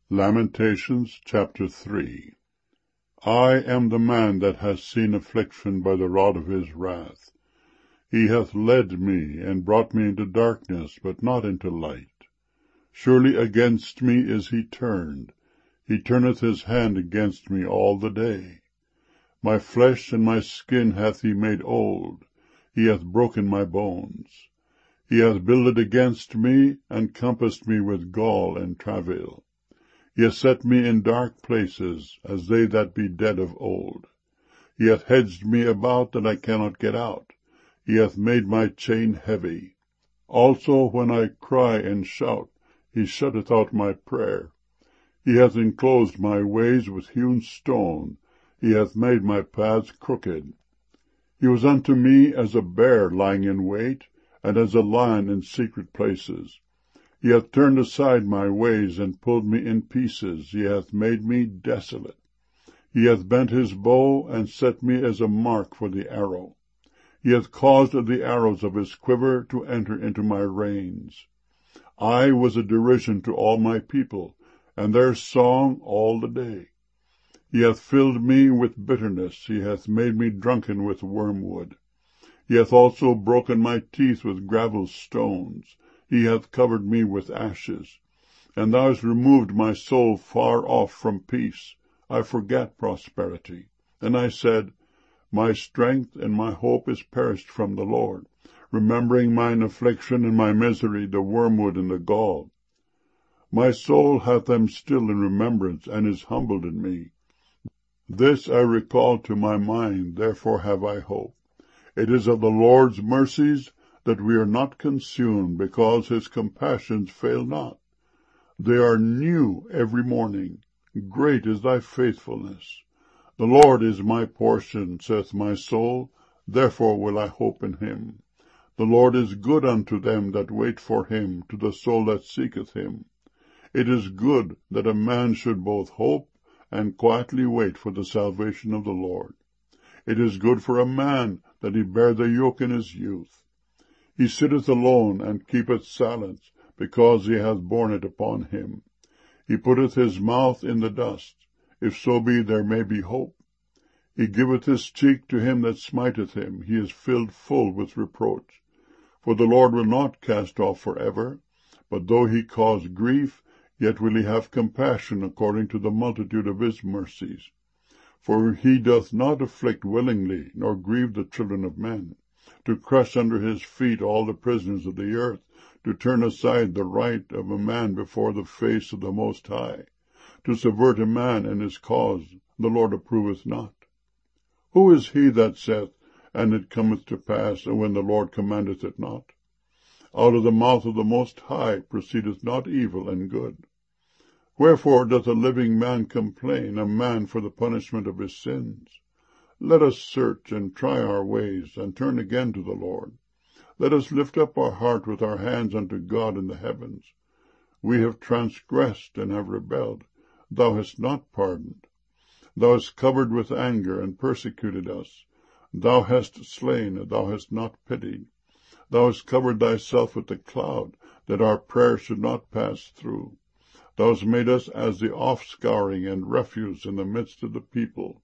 Lamentations chapter 3. I am the man that has seen affliction by the rod of his wrath. He hath led me, and brought me into darkness, but not into light. Surely against me is he turned. He turneth his hand against me all the day. My flesh and my skin hath he made old. He hath broken my bones. He hath builded against me, and compassed me with gall and travail. He hath set me in dark places, as they that be dead of old. He hath hedged me about, that I cannot get out. He hath made my chain heavy. Also when I cry and shout, he shutteth out my prayer. He hath enclosed my ways with hewn stone. He hath made my paths crooked. He was unto me as a bear lying in wait, and as a lion in secret places. He hath turned aside my ways, and pulled me in pieces. He hath made me desolate. He hath bent his bow, and set me as a mark for the arrow. He hath caused the arrows of his quiver to enter into my reins. I was a derision to all my people, and their song all the day. He hath filled me with bitterness. He hath made me drunken with wormwood. He hath also broken my teeth with gravel stones. He hath covered me with ashes. And thou hast removed my soul far off from peace. I forgat prosperity. And I said, my strength and my hope is perished from the Lord, remembering mine affliction and my misery, the wormwood and the gall. My soul hath them still in remembrance, and is humbled in me. This I recall to my mind, therefore have I hope. It is of the Lord's mercies that we are not consumed, because his compassions fail not. They are new every morning. Great is thy faithfulness. The Lord is my portion, saith my soul, therefore will I hope in him. The Lord is good unto them that wait for him, to the soul that seeketh him. It is good that a man should both hope and quietly wait for the salvation of the Lord. It is good for a man that he bear the yoke in his youth. He sitteth alone, and keepeth silence, because he hath borne it upon him. He putteth his mouth in the dust, if so be there may be hope. He giveth his cheek to him that smiteth him. He is filled full with reproach. For the Lord will not cast off for ever, but though he cause grief, yet will he have compassion according to the multitude of his mercies. For he doth not afflict willingly, nor grieve the children of men, to crush under his feet all the prisoners of the earth, to turn aside the right of a man before the face of the Most High, to subvert a man and his cause, the Lord approveth not. Who is he that saith, and it cometh to pass, and when the Lord commandeth it not? Out of the mouth of the Most High proceedeth not evil and good. Wherefore doth a living man complain, a man for the punishment of his sins? Let us search and try our ways, and turn again to the Lord. Let us lift up our heart with our hands unto God in the heavens. We have transgressed and have rebelled. Thou hast not pardoned. Thou hast covered with anger and persecuted us. Thou hast slain, thou hast not pitied. Thou hast covered thyself with a cloud, that our prayer should not pass through. Thou hast made us as the offscouring and refuse in the midst of the people.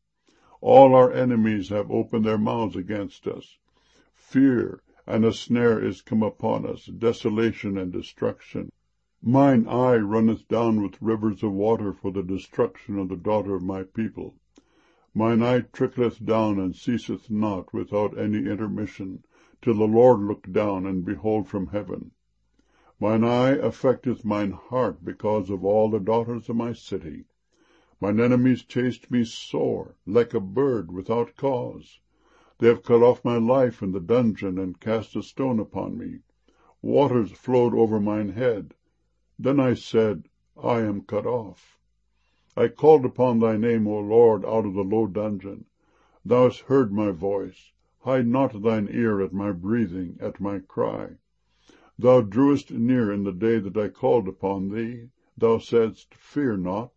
All our enemies have opened their mouths against us. Fear and a snare is come upon us, desolation and destruction. Mine eye runneth down with rivers of water for the destruction of the daughter of my people. Mine eye trickleth down and ceaseth not without any intermission, till the Lord look down and behold from heaven. Mine eye affecteth mine heart because of all the daughters of my city. Mine enemies chased me sore, like a bird without cause. They have cut off my life in the dungeon, and cast a stone upon me. Waters flowed over mine head. Then I said, I am cut off. I called upon thy name, O Lord, out of the low dungeon. Thou hast heard my voice. Hide not thine ear at my breathing, at my cry. Thou drewest near in the day that I called upon thee. Thou saidst, fear not.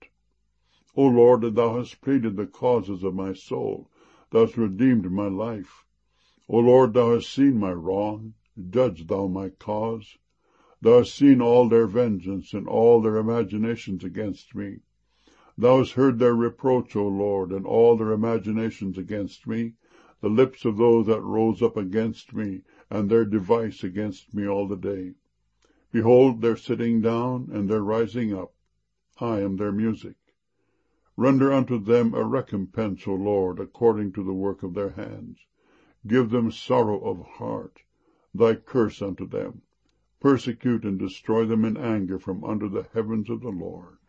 O Lord, thou hast pleaded the causes of my soul. Thou hast redeemed my life. O Lord, thou hast seen my wrong. Judge thou my cause. Thou hast seen all their vengeance, and all their imaginations against me. Thou hast heard their reproach, O Lord, and all their imaginations against me, the lips of those that rose up against me, and their device against me all the day. Behold their sitting down, and their rising up. I am their music. Render unto them a recompense, O Lord, according to the work of their hands. Give them sorrow of heart, thy curse unto them. Persecute and destroy them in anger from under the heavens of the Lord.